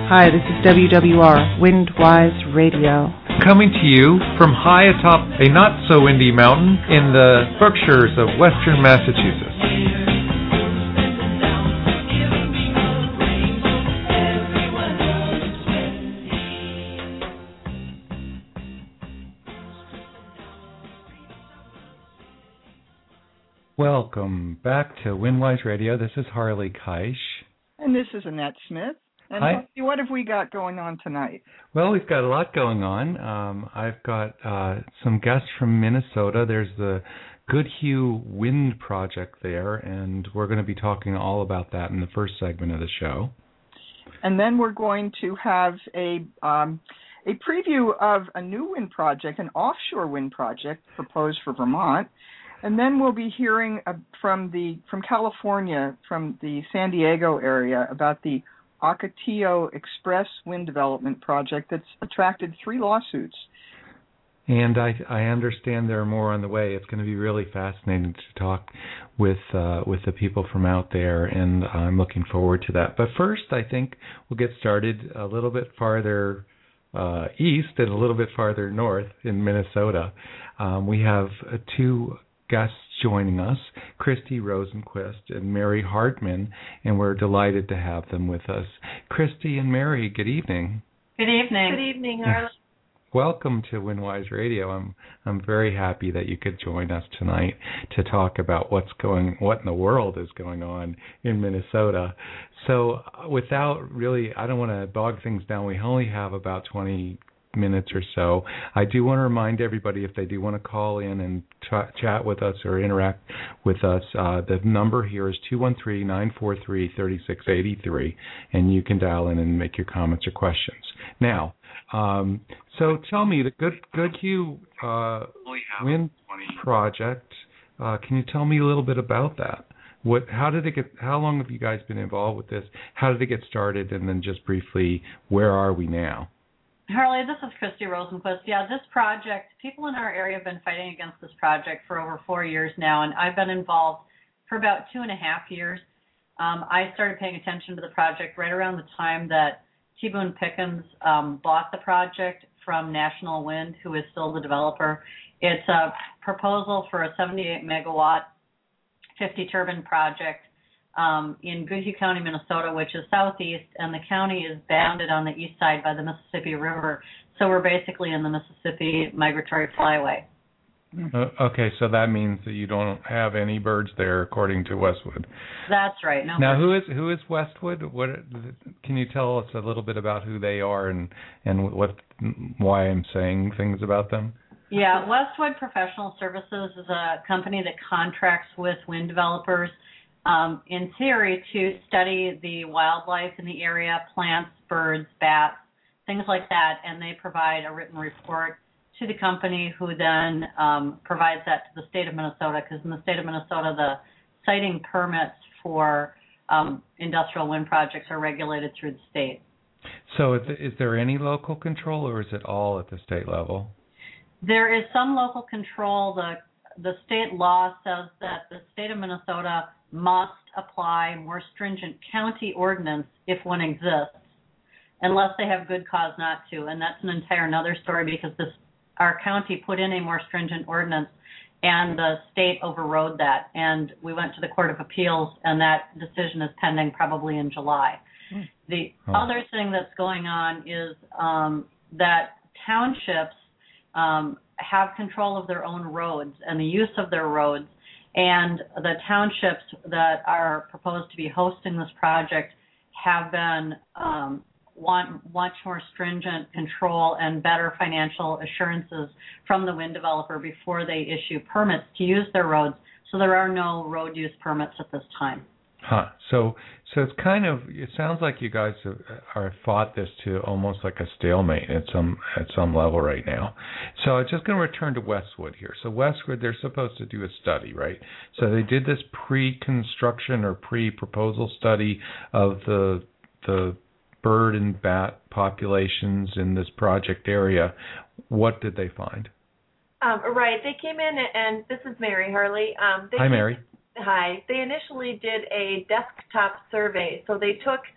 Hi, this is WWR, Windwise Radio. Coming to you from high atop a not-so-windy mountain in the Berkshires of western Massachusetts. Welcome back to Windwise Radio. This is Harley Keisch. And this is Annette Smith. And Hi. What have we got going on tonight? Well, we've got a lot going on. I've got some guests from Minnesota. There's the Goodhue Wind Project there, and we're going to be talking all about that in the first segment of the show. And then we're going to have a preview of a new wind project, an offshore wind project proposed for Vermont. And then we'll be hearing from California, from the San Diego area, about the Ocotillo Express Wind Development Project that's attracted 3 lawsuits. And I understand there are more on the way. It's going to be really fascinating to talk with the people from out there, and I'm looking forward to that. But first, I think we'll get started a little bit farther east and a little bit farther north in Minnesota. We have 2 guests joining us, Christy Rosenquist and Mary Hartman, and we're delighted to have them with us. Christy and Mary, good evening. Good evening. Good evening, Harley. Welcome to Windwise Radio. I'm very happy that you could join us tonight to talk about what in the world is going on in Minnesota. So without really, I don't want to bog things down. We only have about 20 minutes or so. I do want to remind everybody, if they do want to call in and chat with us or interact with us, the number here is 213-943-3683, and you can dial in and make your comments or questions. Now, so tell me, the Goodhue Wind Project, can you tell me a little bit about that? How long have you guys been involved with this? How did it get started? And then just briefly, where are we now? Harley, this is Christy Rosenquist. Yeah, this project, people in our area have been fighting against this project for over 4 years now, and I've been involved for about 2.5 years. I started paying attention to the project right around the time that T. Boone Pickens bought the project from National Wind, who is still the developer. It's a proposal for a 78-megawatt, 50-turbine project in Goodhue County, Minnesota, which is southeast, and the county is bounded on the east side by the Mississippi River. So we're basically in the Mississippi Migratory Flyway. Okay, so that means that you don't have any birds there, according to Westwood. That's right. No. Now, who is Westwood? What can you tell us a little bit about who they are and why I'm saying things about them? Yeah, Westwood Professional Services is a company that contracts with wind developers, in theory, to study the wildlife in the area, plants, birds, bats, things like that, and they provide a written report to the company, who then provides that to the state of Minnesota, because in the state of Minnesota, the siting permits for industrial wind projects are regulated through the state. So is there any local control, or is it all at the state level? There is some local control. The state law says that the state of Minnesota must apply more stringent county ordinance if one exists, unless they have good cause not to. And that's an entire another story, because our county put in a more stringent ordinance, and the state overrode that. And we went to the Court of Appeals, and that decision is pending probably in July. The other thing that's going on is that townships have control of their own roads and the use of their roads, and the townships that are proposed to be hosting this project have been want much more stringent control and better financial assurances from the wind developer before they issue permits to use their roads. So there are no road use permits at this time. Huh. So it's it sounds like you guys are fought this to almost like a stalemate at some level right now. So I'm just going to return to Westwood here. So Westwood, they're supposed to do a study, right? So they did this pre-construction or pre-proposal study of the bird and bat populations in this project area. What did they find? Right. They came in, and this is Mary Harley. Hi, Mary. Hi. They initially did a desktop survey. So they took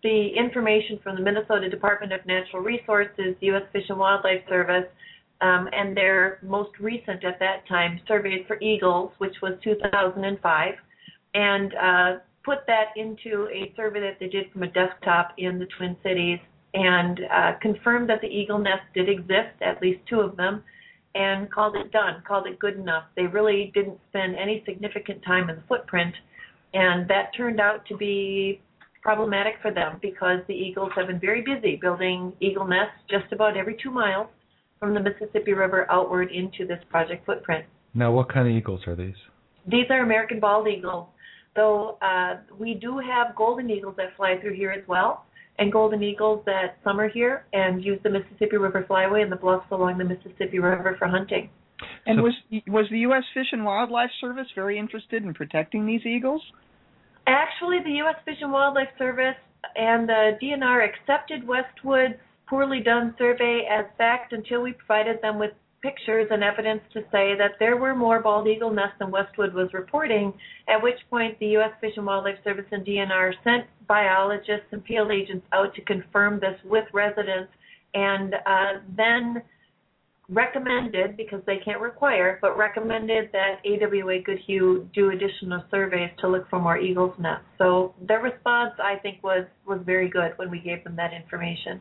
the information from the Minnesota Department of Natural Resources, U.S. Fish and Wildlife Service, and their most recent at that time survey for eagles, which was 2005, and put that into a survey that they did from a desktop in the Twin Cities, and confirmed that the eagle nests did exist, at least 2 of them, and called it done, called it good enough. They really didn't spend any significant time in the footprint, and that turned out to be problematic for them because the eagles have been very busy building eagle nests just about every 2 miles from the Mississippi River outward into this project footprint. Now, what kind of eagles are these? These are American bald eagles, though we do have golden eagles that fly through here as well, and golden eagles that summer here and use the Mississippi River Flyway and the bluffs along the Mississippi River for hunting. And was the U.S. Fish and Wildlife Service very interested in protecting these eagles? Actually, the U.S. Fish and Wildlife Service and the DNR accepted Westwood's poorly done survey as fact until we provided them with pictures and evidence to say that there were more bald eagle nests than Westwood was reporting, at which point the U.S. Fish and Wildlife Service and DNR sent biologists and field agents out to confirm this with residents, and then recommended, because they can't require, but recommended that AWA Goodhue do additional surveys to look for more eagles' nests. So their response, I think, was very good when we gave them that information.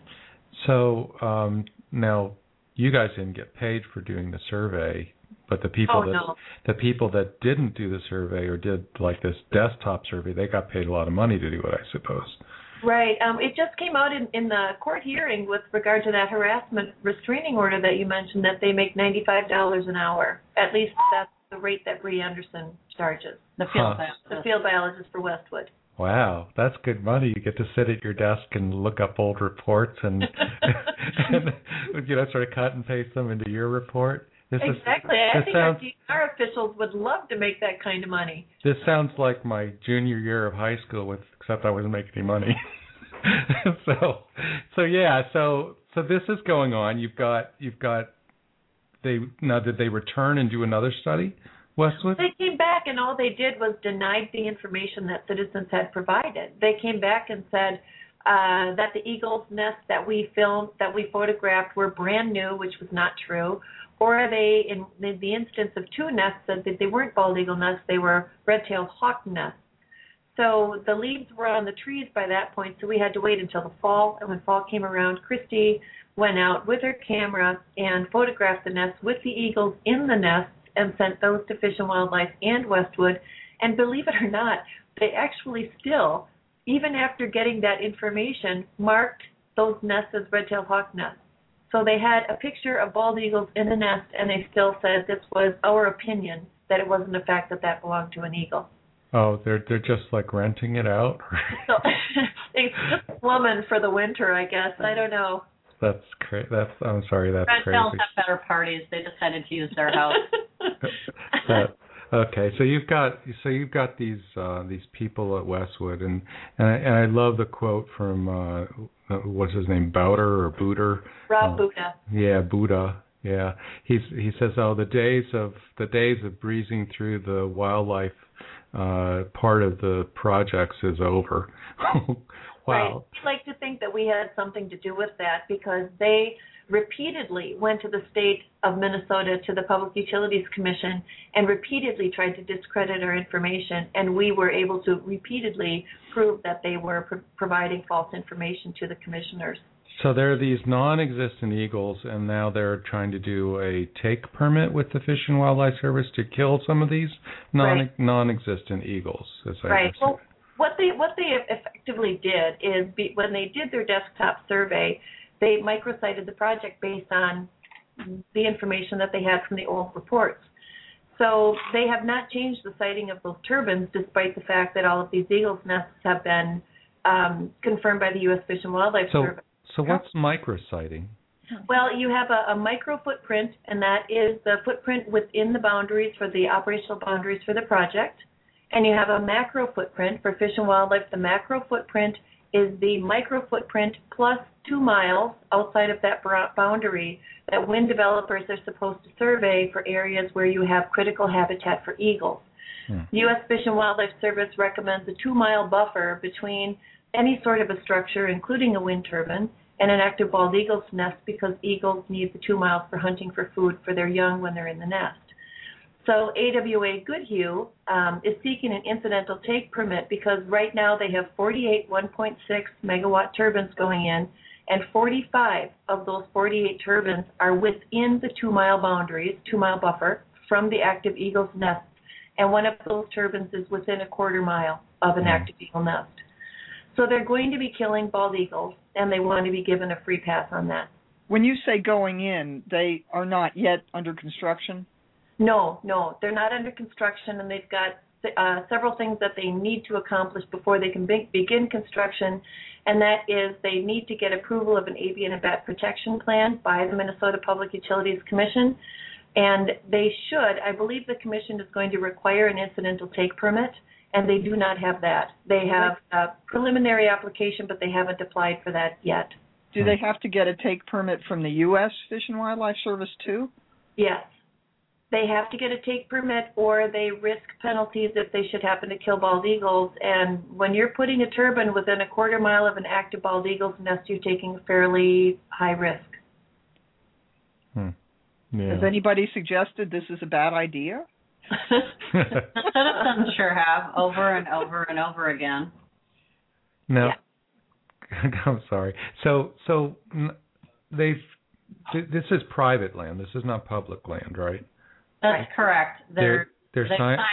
So now you guys didn't get paid for doing the survey, but the people the people that didn't do the survey or did like this desktop survey, they got paid a lot of money to do it, I suppose. Right. It just came out in the court hearing with regard to that harassment restraining order that you mentioned, that they make $95 an hour. At least that's the rate that Bree Anderson charges. The field biologist for Westwood. Wow, that's good money. You get to sit at your desk and look up old reports and, and sort of cut and paste them into your report. Exactly. I think our DNR officials would love to make that kind of money. This sounds like my junior year of high school, except I wasn't making any money. So this is going on. You've got. Did they return and do another study, Westwood? They came back and all they did was denied the information that citizens had provided. They came back and said that the eagles' nests that we photographed were brand new, which was not true. Or they, in the instance of 2 nests, said that they weren't bald eagle nests, they were red-tailed hawk nests. So the leaves were on the trees by that point, so we had to wait until the fall. And when fall came around, Christy went out with her camera and photographed the nests with the eagles in the nests and sent those to Fish and Wildlife and Westwood. And believe it or not, they actually still, even after getting that information, marked those nests as red-tailed hawk nests. So they had a picture of bald eagles in the nest, and they still said this was our opinion, that it wasn't a fact that belonged to an eagle. Oh, they're just like renting it out? So it's just slumming for the winter, I guess. I don't know. That's crazy. I'm sorry, that's crazy. Red-tails have better parties. They decided to use their house. Okay, so you've got these people at Westwood, and I love the quote from what's his name, Bowder or Booter? Rob Buda. Yeah, Buda. Yeah, he says, the days of breezing through the wildlife part of the projects is over. Wow. Right. I'd like to think that we had something to do with that, because they repeatedly went to the state of Minnesota, to the Public Utilities Commission, and repeatedly tried to discredit our information, and we were able to repeatedly prove that they were providing false information to the commissioners. So there are these non-existent eagles, and now they're trying to do a take permit with the Fish and Wildlife Service to kill some of these non-existent eagles. Right. Well, what they effectively did is, when they did their desktop survey, they microsited the project based on the information that they had from the old reports. So they have not changed the siting of those turbines, despite the fact that all of these eagles' nests have been confirmed by the U.S. Fish and Wildlife Service. So what's micrositing? Well, you have a micro footprint, and that is the footprint within the boundaries, for the operational boundaries for the project. And you have a macro footprint for Fish and Wildlife. The macro footprint is the micro footprint plus 2 miles outside of that boundary that wind developers are supposed to survey for areas where you have critical habitat for eagles. The U.S. Fish and Wildlife Service recommends a 2-mile buffer between any sort of a structure, including a wind turbine, and an active bald eagle's nest because eagles need the 2 miles for hunting for food for their young when they're in the nest. So AWA Goodhue is seeking an incidental take permit because right now they have 48 1.6 megawatt turbines going in, and 45 of those 48 turbines are within the 2 mile boundaries, 2 mile buffer from the active eagle's nest, and one of those turbines is within a quarter mile of an active eagle nest. So they're going to be killing bald eagles, and they want to be given a free pass on that. When you say going in, they are not yet under construction? No, they're not under construction, and they've got several things that they need to accomplish before they can begin construction, and that is they need to get approval of an avian and bat protection plan by the Minnesota Public Utilities Commission, and they should, I believe the commission is going to require an incidental take permit, and they do not have that. They have a preliminary application, but they haven't applied for that yet. Do they have to get a take permit from the U.S. Fish and Wildlife Service too? Yes. They have to get a take permit, or they risk penalties if they should happen to kill bald eagles. And when you're putting a turbine within a quarter mile of an active bald eagle's nest, you're taking a fairly high risk. Yeah. Has anybody suggested this is a bad idea? Citizens sure have, over and over and over again. No, yeah. I'm sorry. So this is private land. This is not public land, right? That's correct. They've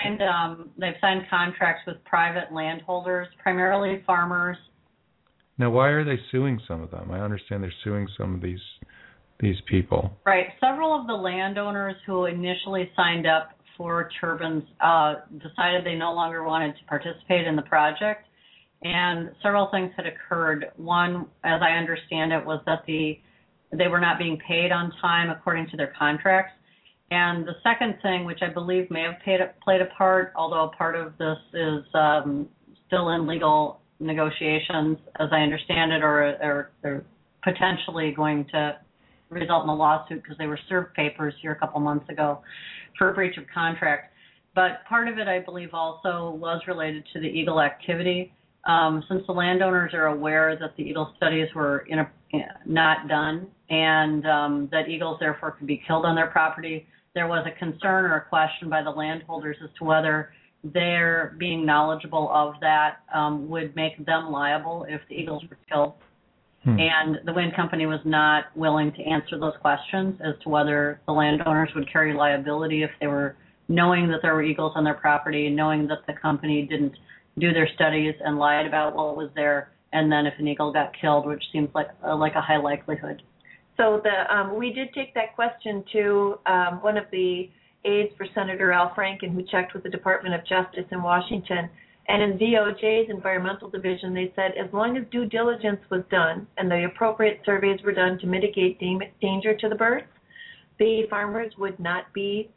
signed contracts with private landholders, primarily farmers. Now, why are they suing some of them? I understand they're suing some of these people. Right. Several of the landowners who initially signed up for turbines decided they no longer wanted to participate in the project, and several things had occurred. One, as I understand it, was that they were not being paid on time according to their contracts. And the second thing, which I believe may have played a part, although part of this is still in legal negotiations, as I understand it, or they're potentially going to result in a lawsuit because they were served papers here a couple months ago for a breach of contract. But part of it, I believe, also was related to the eagle activity. Since the landowners are aware that the eagle studies were not done and that eagles therefore could be killed on their property, there was a concern or a question by the landholders as to whether their being knowledgeable of that would make them liable if the eagles were killed. And the wind company was not willing to answer those questions as to whether the landowners would carry liability if they were knowing that there were eagles on their property, knowing that the company didn't do their studies and lied about what was there, and then if an eagle got killed, which seems like a high likelihood. So we did take that question to one of the aides for Senator Al Franken, who checked with the Department of Justice in Washington. And in DOJ's Environmental Division, they said as long as due diligence was done and the appropriate surveys were done to mitigate danger to the birds, the farmers would not be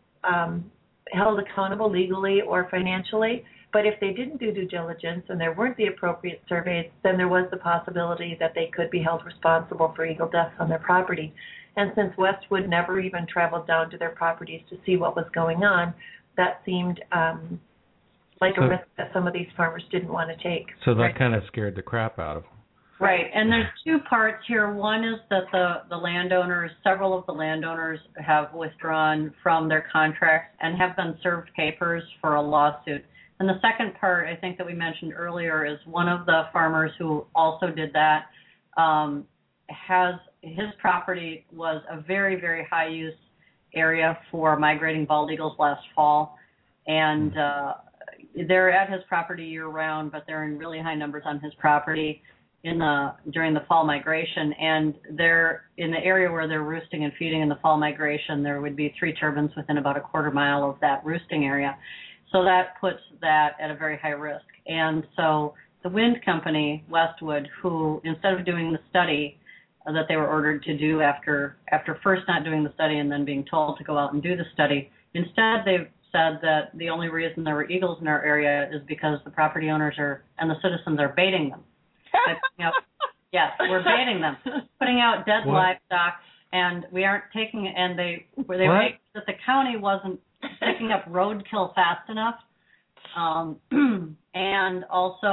held accountable legally or financially. But if they didn't do due diligence and there weren't the appropriate surveys, then there was the possibility that they could be held responsible for eagle deaths on their property. And since Westwood never even traveled down to their properties to see what was going on, that seemed like a risk that some of these farmers didn't want to take. So that kind of scared the crap out of them. Right, and there's two parts here. One is that the landowners, several of the landowners have withdrawn from their contracts and have been served papers for a lawsuit. And the second part, I think that we mentioned earlier, is one of the farmers who also did that his property was a very, very high use area for migrating bald eagles last fall. And they're at his property year round, but they're in really high numbers on his property during the fall migration. And they're in the area where they're roosting and feeding in the fall migration, there would be 3 turbines within about a quarter mile of that roosting area. So that puts that at a very high risk. And so the wind company, Westwood, who instead of doing the study that they were ordered to do after first not doing the study and then being told to go out and do the study, instead they said that the only reason there were eagles in our area is because the property owners and the citizens are baiting them. Yes, we're baiting them, putting out dead livestock, and we aren't taking it. And they were that the county wasn't picking up roadkill fast enough, and also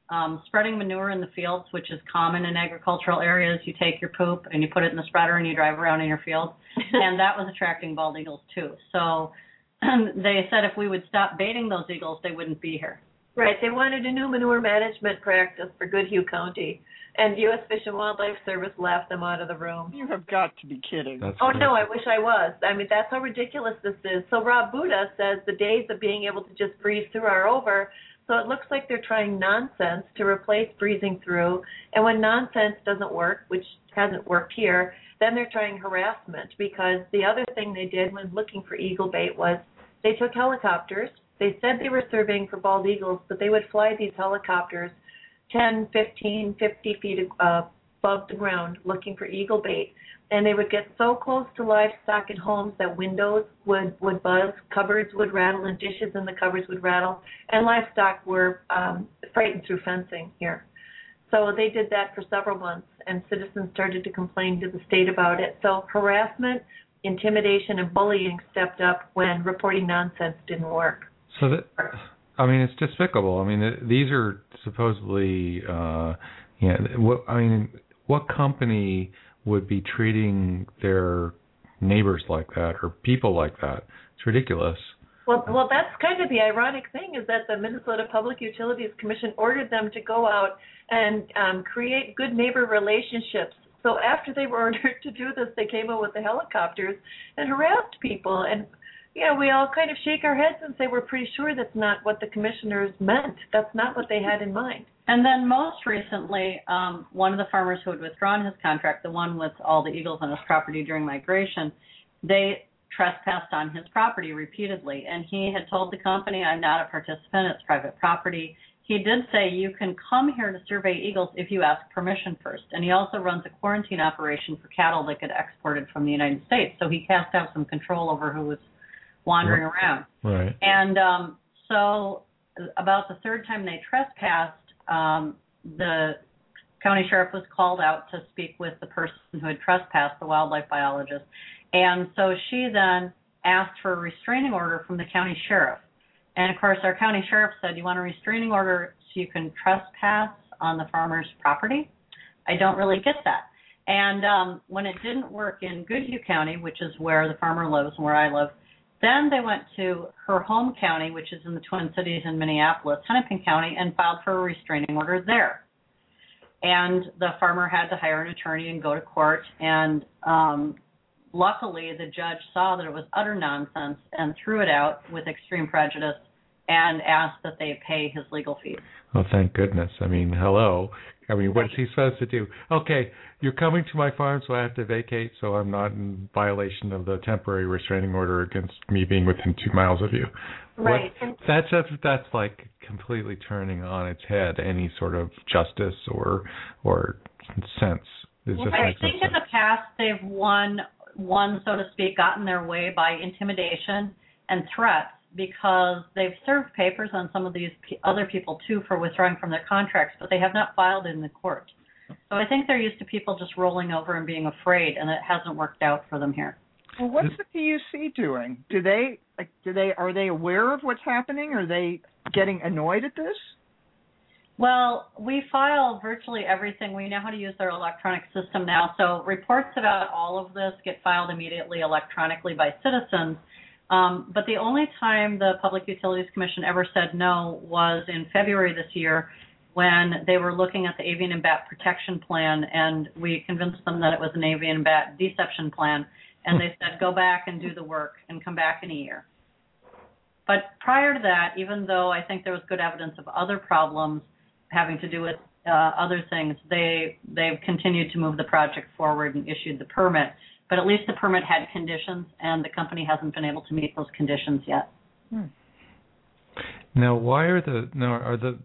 spreading manure in the fields, which is common in agricultural areas. You take your poop and you put it in the spreader and you drive around in your field. And that was attracting bald eagles too. So they said if we would stop baiting those eagles, they wouldn't be here. Right. They wanted a new manure management practice for Goodhue County, and U.S. Fish and Wildlife Service laughed them out of the room. You have got to be kidding. No, I wish I was. I mean, that's how ridiculous this is. So Rob Buda says the days of being able to just breeze through are over. So it looks like they're trying nonsense to replace breezing through. And when nonsense doesn't work, which hasn't worked here, then they're trying harassment, because the other thing they did when looking for eagle bait was they took helicopters. They said they were surveying for bald eagles, but they would fly these helicopters 10, 15, 50 feet above the ground looking for eagle bait. And they would get so close to livestock in homes that windows would buzz, cupboards would rattle, and dishes in the cupboards would rattle, and livestock were frightened through fencing here. So they did that for several months, and citizens started to complain to the state about it. So harassment, intimidation, and bullying stepped up when reporting nonsense didn't work. So that, I mean, it's despicable. I mean, these are supposedly, what company would be treating their neighbors like that or people like that? It's ridiculous. Well, that's kind of the ironic thing, is that the Minnesota Public Utilities Commission ordered them to go out and create good neighbor relationships. So after they were ordered to do this, they came out with the helicopters and harassed people. And we all kind of shake our heads and say we're pretty sure that's not what the commissioners meant. That's not what they had in mind. And then most recently, one of the farmers who had withdrawn his contract, the one with all the eagles on his property during migration, they trespassed on his property repeatedly. And he had told the company, I'm not a participant, it's private property. He did say you can come here to survey eagles if you ask permission first. And he also runs a quarantine operation for cattle that get exported from the United States. So he has to have some control over who was wandering around. Right. And so about the third time they trespassed, the county sheriff was called out to speak with the person who had trespassed, the wildlife biologist. And so she then asked for a restraining order from the county sheriff. And, of course, our county sheriff said, you want a restraining order so you can trespass on the farmer's property? I don't really get that. And when it didn't work in Goodhue County, which is where the farmer lives and where I live, then they went to her home county, which is in the Twin Cities in Minneapolis, Hennepin County, and filed for a restraining order there. And the farmer had to hire an attorney and go to court. And luckily, the judge saw that it was utter nonsense and threw it out with extreme prejudice and asked that they pay his legal fees. Oh, thank goodness. I mean, hello. I mean, what's he supposed to do? Okay, you're coming to my farm, so I have to vacate, so I'm not in violation of the temporary restraining order against me being within 2 miles of you. Right. That's like completely turning on its head any sort of justice or sense. I think in the past they've won, so to speak, gotten their way by intimidation and threats, because they've served papers on some of these other people, too, for withdrawing from their contracts, but they have not filed in the court. So I think they're used to people just rolling over and being afraid, and it hasn't worked out for them here. Well, what's the PUC doing? Are they aware of what's happening? Are they getting annoyed at this? Well, we file virtually everything. We know how to use their electronic system now, so reports about all of this get filed immediately electronically by citizens. But the only time the Public Utilities Commission ever said no was in February this year, when they were looking at the avian and bat protection plan, and we convinced them that it was an avian and bat deception plan, and they said go back and do the work and come back in a year. But prior to that, even though I think there was good evidence of other problems having to do with other things, they've continued to move the project forward and issued the permit. But at least the permit had conditions, and the company hasn't been able to meet those conditions yet. Now, are the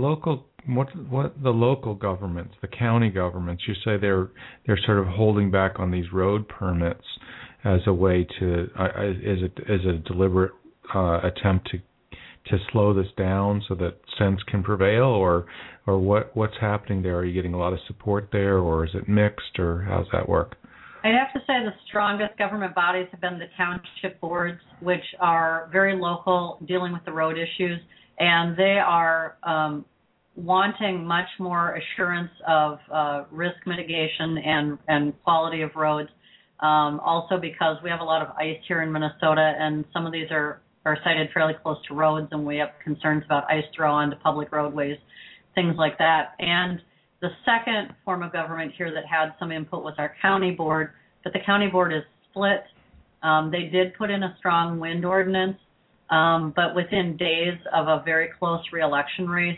local governments, the county governments? You say they're sort of holding back on these road permits as a way to is a deliberate attempt to slow this down so that sense can prevail, or what's happening there? Are you getting a lot of support there, or is it mixed, or how's that work? I'd have to say the strongest government bodies have been the township boards, which are very local, dealing with the road issues, and they are wanting much more assurance of risk mitigation and quality of roads. Also because we have a lot of ice here in Minnesota, and some of these are sited fairly close to roads, and we have concerns about ice throw onto public roadways, things like that. And the second form of government here that had some input was our county board, but the county board is split. They did put in a strong wind ordinance, but within days of a very close re-election race,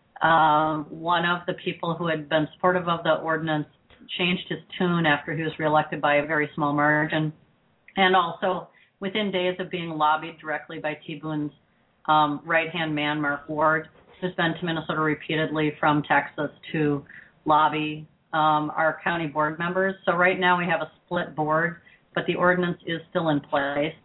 one of the people who had been supportive of the ordinance changed his tune after he was reelected by a very small margin. And also, within days of being lobbied directly by T. Boone's right-hand man, Mark Ward, who's been to Minnesota repeatedly from Texas to lobby our county board members. So right now we have a split board, but the ordinance is still in place.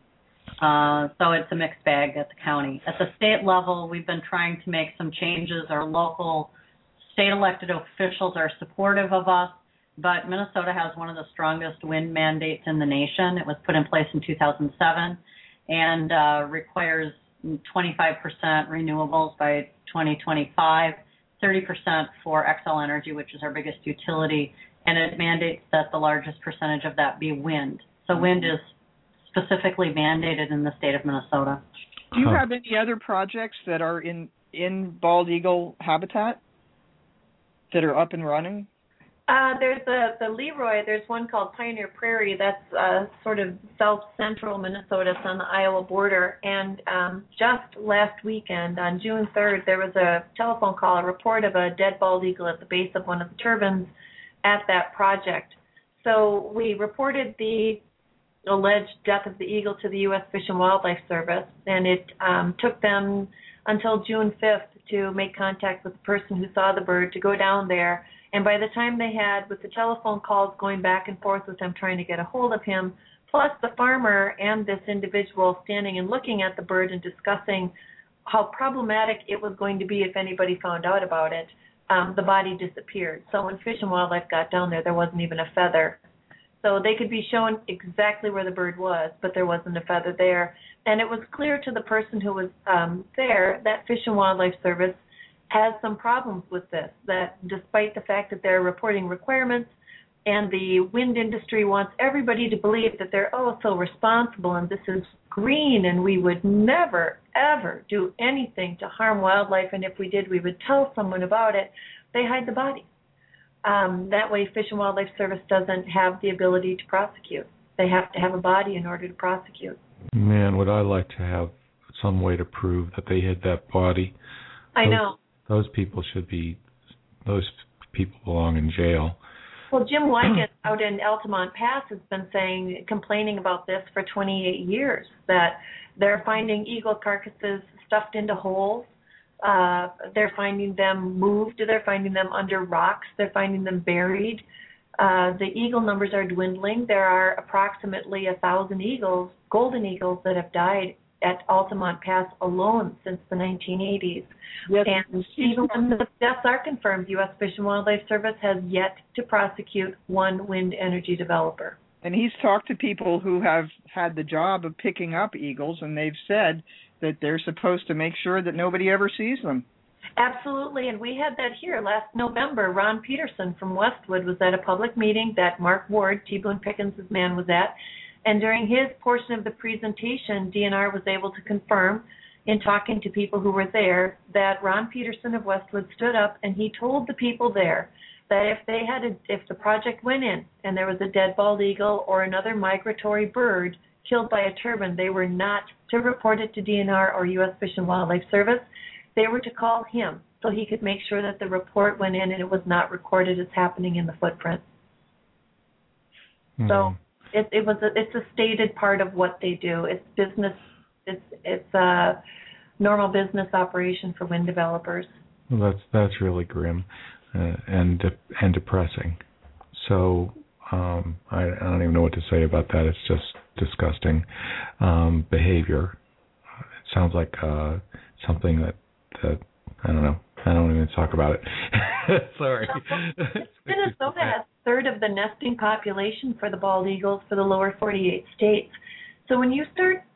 So it's a mixed bag at the county. At the state level, we've been trying to make some changes. Our local state elected officials are supportive of us, but Minnesota has one of the strongest wind mandates in the nation. It was put in place in 2007 and requires 25% renewables by 2025, 30% for Xcel Energy, which is our biggest utility, and it mandates that the largest percentage of that be wind. So wind is specifically mandated in the state of Minnesota. Do you have any other projects that are in bald eagle habitat that are up and running? There's the Leroy. There's one called Pioneer Prairie. That's sort of south-central Minnesota. It's on the Iowa border. And just last weekend, on June 3rd, there was a telephone call, a report of a dead bald eagle at the base of one of the turbines at that project. So we reported the alleged death of the eagle to the U.S. Fish and Wildlife Service, and it took them until June 5th to make contact with the person who saw the bird, to go down there. And by the time they had, with the telephone calls going back and forth with them trying to get a hold of him, plus the farmer and this individual standing and looking at the bird and discussing how problematic it was going to be if anybody found out about it, the body disappeared. So when Fish and Wildlife got down there wasn't even a feather. So they could be shown exactly where the bird was, but there wasn't a feather there. And it was clear to the person who was there that Fish and Wildlife Service has some problems with this, that despite the fact that they're reporting requirements and the wind industry wants everybody to believe that they're so responsible and this is green and we would never, ever do anything to harm wildlife, and if we did, we would tell someone about it, they hide the body. That way Fish and Wildlife Service doesn't have the ability to prosecute. They have to have a body in order to prosecute. Man, would I like to have some way to prove that they hid that body. I know. Those people belong in jail. Well, Jim Wyckoff out in Altamont Pass has been complaining about this for 28 years, that they're finding eagle carcasses stuffed into holes. They're finding them moved. They're finding them under rocks. They're finding them buried. The eagle numbers are dwindling. There are approximately 1,000 eagles, golden eagles, that have died at Altamont Pass alone since the 1980s. Yes. And even when the deaths are confirmed, U.S. Fish and Wildlife Service has yet to prosecute one wind energy developer. And he's talked to people who have had the job of picking up eagles, and they've said that they're supposed to make sure that nobody ever sees them. Absolutely, and we had that here last November. Ron Peterson from Westwood was at a public meeting that Mark Ward, T. Boone Pickens' man, was at. And during his portion of the presentation, DNR was able to confirm, in talking to people who were there, that Ron Peterson of Westwood stood up and he told the people there that if the project went in and there was a dead bald eagle or another migratory bird killed by a turbine, they were not to report it to DNR or U.S. Fish and Wildlife Service. They were to call him so he could make sure that the report went in and it was not recorded as happening in the footprint. Mm-hmm. So it's a stated part of what they do. It's business. It's a normal business operation for wind developers. Well, that's really grim and depressing. So I don't even know what to say about that. It's just disgusting behavior. It sounds like something that I don't know. I don't even talk about it. Sorry. Minnesota has a third of the nesting population for the bald eagles for the lower 48 states. So when you start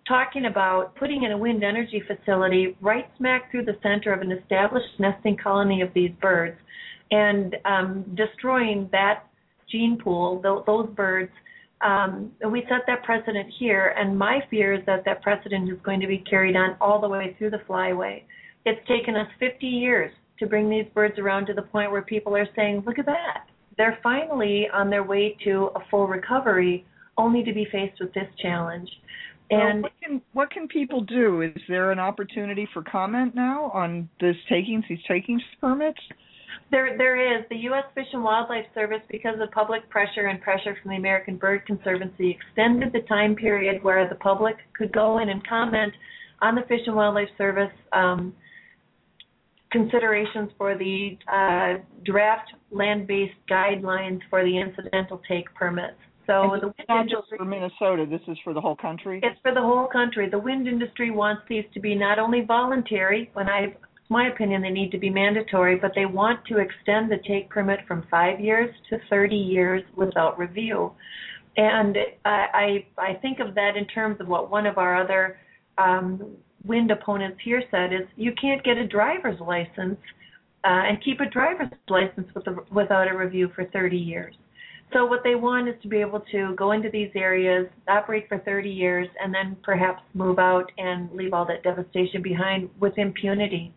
talking about putting in a wind energy facility right smack through the center of an established nesting colony of these birds and destroying that gene pool, those birds. We set that precedent here, and my fear is that that precedent is going to be carried on all the way through the flyway. It's taken us 50 years to bring these birds around to the point where people are saying, look at that. They're finally on their way to a full recovery, only to be faced with this challenge. And what can people do? Is there an opportunity for comment now on these takings permits? There is. The U.S. Fish and Wildlife Service, because of public pressure and pressure from the American Bird Conservancy, extended the time period where the public could go in and comment on the Fish and Wildlife Service considerations for the draft land-based guidelines for the incidental take permits. So it's not just for Minnesota. This is for the whole country? It's for the whole country. The wind industry wants these to be not only voluntary, it's my opinion they need to be mandatory, but they want to extend the take permit from 5 years to 30 years without review. And I think of that in terms of what one of our other wind opponents here said is you can't get a driver's license and keep a driver's license without a review for 30 years. So what they want is to be able to go into these areas, operate for 30 years, and then perhaps move out and leave all that devastation behind with impunity.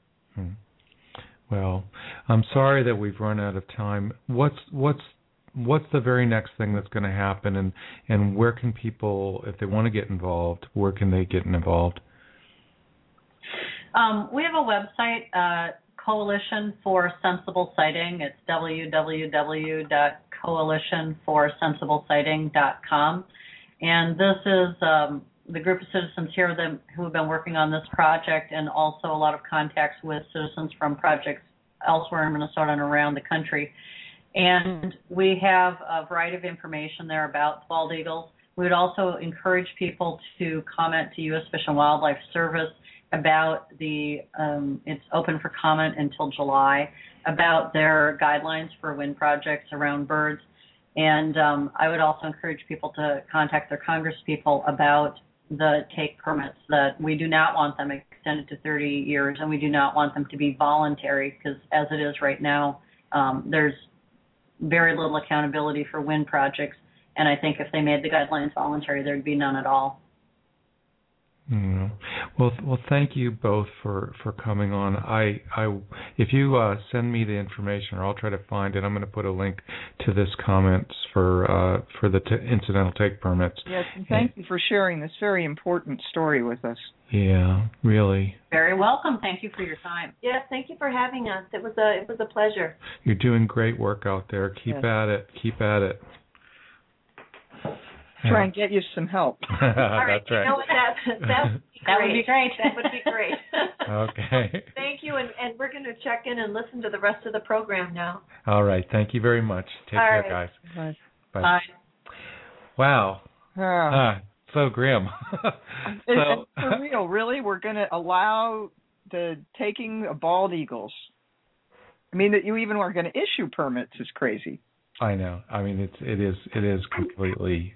Well, I'm sorry that we've run out of time. What's the very next thing that's going to happen, and where can people, if they want to get involved, where can they get involved? We have a website, Coalition for Sensible Siting. It's www.coalitionforsensiblesighting.com. And this is the group of citizens here who have been working on this project, and also a lot of contacts with citizens from projects elsewhere in Minnesota and around the country. And we have a variety of information there about bald eagles. We would also encourage people to comment to U.S. Fish and Wildlife Service about it's open for comment until July, about their guidelines for wind projects around birds. And I would also encourage people to contact their congresspeople about the take permits, that we do not want them extended to 30 years, and we do not want them to be voluntary, because as it is right now, there's very little accountability for wind projects, and I think if they made the guidelines voluntary, there'd be none at all. Well, thank you both for coming on. If you send me the information, or I'll try to find it, I'm going to put a link to this comments for the incidental take permits. Yes, and thank you for sharing this very important story with us. Yeah, really. Very welcome. Thank you for your time. Yes, thank you for having us. It was a pleasure. You're doing great work out there. Keep at it. Keep at it. Try and get you some help. All right. That's right. You know what, that would be great. That would be great. Okay. Thank you, and we're going to check in and listen to the rest of the program now. All right. Thank you very much. Take care, right. guys. Bye. Bye. Wow. So grim. For real, really? We're going to allow the taking of bald eagles? I mean, that you even are going to issue permits is crazy. I know. I mean, it is completely.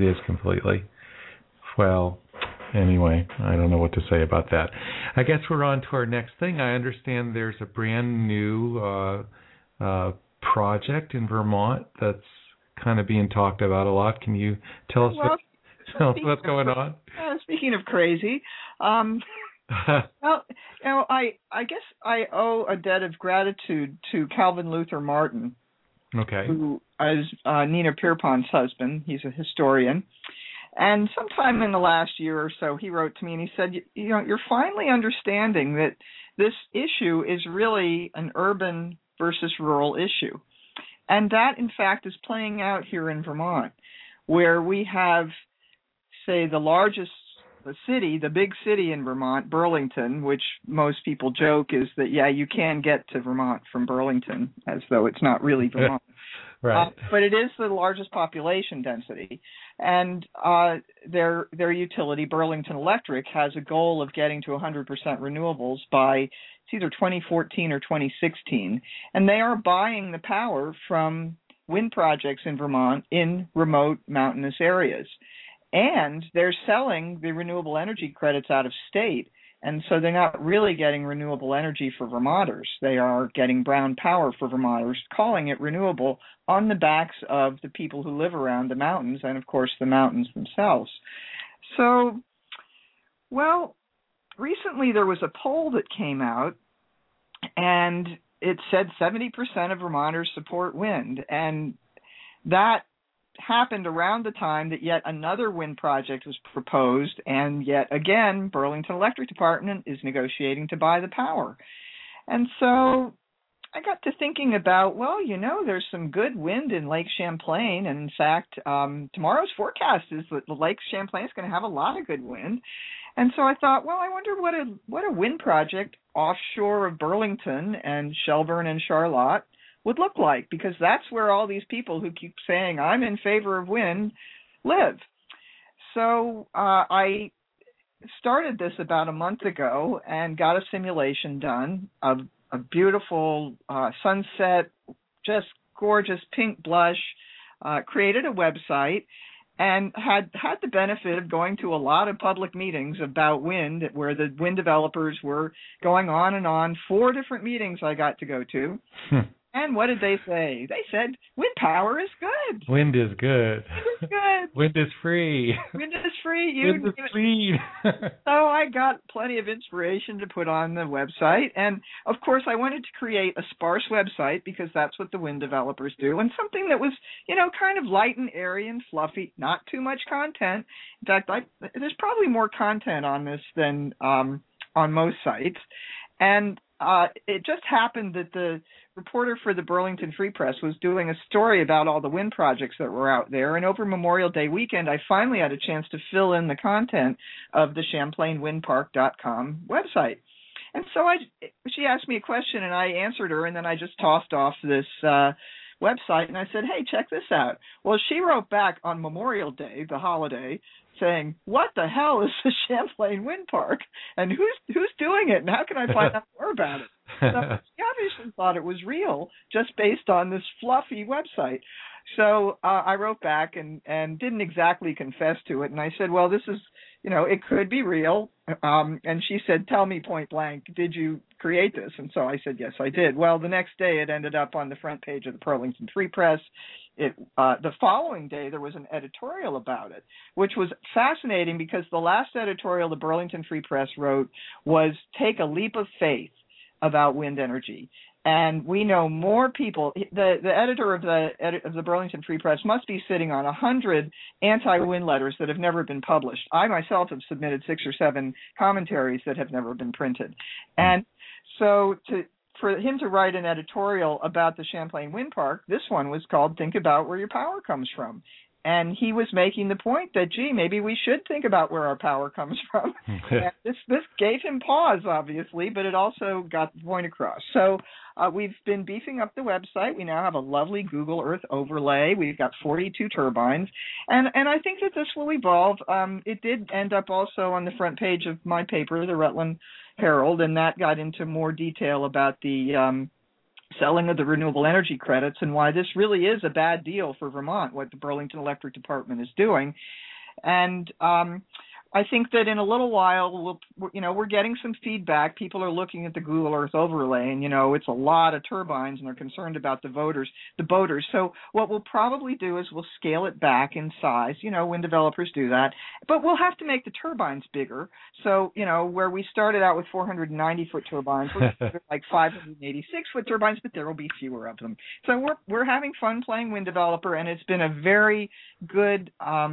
Well, anyway, I don't know what to say about that. I guess we're on to our next thing. I understand there's a brand new project in Vermont that's kind of being talked about a lot. Can you tell us what's going on? Speaking of crazy, well, I guess I owe a debt of gratitude to Calvin Luther Martin. Okay. Who is Nina Pierpont's husband. He's a historian. And sometime in the last year or so, he wrote to me and he said, you're finally understanding that this issue is really an urban versus rural issue. And that, in fact, is playing out here in Vermont, where we have, say, the big city in Vermont, Burlington, which most people joke is that, you can get to Vermont from Burlington, as though it's not really Vermont. Right. But it is the largest population density. And their utility, Burlington Electric, has a goal of getting to 100% renewables by it's either 2014 or 2016. And they are buying the power from wind projects in Vermont in remote mountainous areas. and they're selling the renewable energy credits out of state. And so they're not really getting renewable energy for Vermonters. They are getting brown power for Vermonters, calling it renewable on the backs of the people who live around the mountains and, of course, the mountains themselves. So, well, recently there was a poll that came out, and it said 70% of Vermonters support wind. And that happened around the time that yet another wind project was proposed, and yet again Burlington Electric Department is negotiating to buy the power. And so I got to thinking about, well, there's some good wind in Lake Champlain, and in fact tomorrow's forecast is that the Lake Champlain is going to have a lot of good wind. And so I thought, well, I wonder what a wind project offshore of Burlington and Shelburne and Charlotte would look like, because that's where all these people who keep saying I'm in favor of wind live. So I started this about a month ago and got a simulation done of a beautiful sunset, just gorgeous pink blush, created a website, and had the benefit of going to a lot of public meetings about wind, where the wind developers were going on and on. 4 different meetings I got to go to. And what did they say? They said, wind power is good. Wind is good. Wind is good. Wind is free. Wind is free. Wind is clean. So I got plenty of inspiration to put on the website. And, of course, I wanted to create a sparse website, because that's what the wind developers do, and something that was, kind of light and airy and fluffy, not too much content. In fact, there's probably more content on this than on most sites. And it just happened that the reporter for the Burlington Free Press was doing a story about all the wind projects that were out there. And over Memorial Day weekend, I finally had a chance to fill in the content of the ChamplainWindPark.com website. And so she asked me a question, and I answered her, and then I just tossed off this website, and I said, hey, check this out. Well, she wrote back on Memorial Day, the holiday, saying, what the hell is the Champlain Wind Park, and who's doing it, and how can I find out more about it? So she obviously thought it was real, just based on this fluffy website. So I wrote back and didn't exactly confess to it, and I said, well, this is, it could be real. And she said, tell me point blank, did you create this? And so I said, yes, I did. Well, the next day it ended up on the front page of the Burlington Free Press. The following day there was an editorial about it, which was fascinating, because the last editorial the Burlington Free Press wrote was take a leap of faith about wind energy. And we know more people. The editor of the Burlington Free Press must be sitting on 100 anti-wind letters that have never been published. I myself have submitted 6 or 7 commentaries that have never been printed. And so for him to write an editorial about the Champlain Wind Park, this one was called Think About Where Your Power Comes From. And he was making the point that, gee, maybe we should think about where our power comes from. And this gave him pause, obviously, but it also got the point across. So we've been beefing up the website. We now have a lovely Google Earth overlay. We've got 42 turbines. And I think that this will evolve. It did end up also on the front page of my paper, the Rutland Herald, and that got into more detail about the selling of the renewable energy credits and why this really is a bad deal for Vermont, what the Burlington Electric Department is doing. And I think that in a little while, we're getting some feedback. People are looking at the Google Earth overlay, and, it's a lot of turbines, and they're concerned about the boaters. So what we'll probably do is we'll scale it back in size. Wind developers do that. But we'll have to make the turbines bigger. So, where we started out with 490-foot turbines, we're like 586-foot turbines, but there will be fewer of them. So we're having fun playing wind developer, and it's been a very good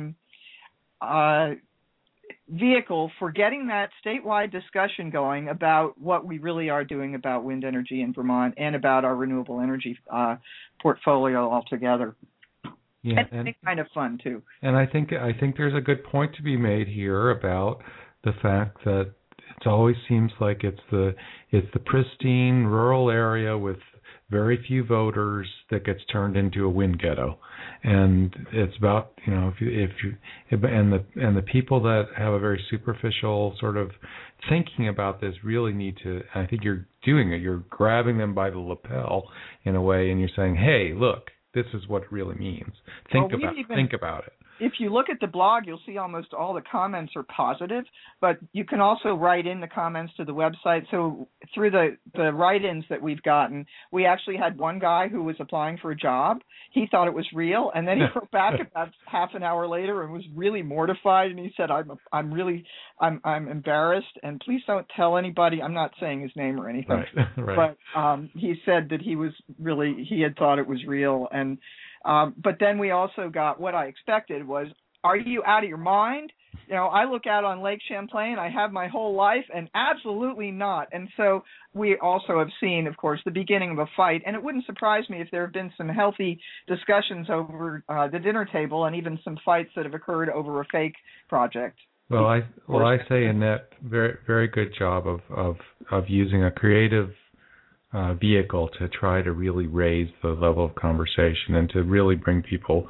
vehicle for getting that statewide discussion going about what we really are doing about wind energy in Vermont and about our renewable energy portfolio altogether. Yeah, and it's kind of fun too. And I think there's a good point to be made here about the fact that it always seems like it's the pristine rural area with very few voters that gets turned into a wind ghetto, and it's about and the people that have a very superficial sort of thinking about this really need to. I think you're doing it. You're grabbing them by the lapel in a way, and you're saying, "Hey, look, this is what it really means. Think about it." if you look at the blog, you'll see almost all the comments are positive, but you can also write in the comments to the website. So through the write-ins that we've gotten, we actually had one guy who was applying for a job. He thought it was real, and then he wrote back about half an hour later and was really mortified. And he said, "I'm embarrassed, and please don't tell anybody." I'm not saying his name or anything, right. But he said that he had thought it was real. And but then we also got what I expected was, "Are you out of your mind? You know, I look out on Lake Champlain, I have my whole life," and absolutely not. And so we also have seen, of course, the beginning of a fight, and it wouldn't surprise me if there have been some healthy discussions over the dinner table and even some fights that have occurred over a fake project. Well, I say, Annette, very, very good job of using a creative vehicle to try to really raise the level of conversation and to really bring people,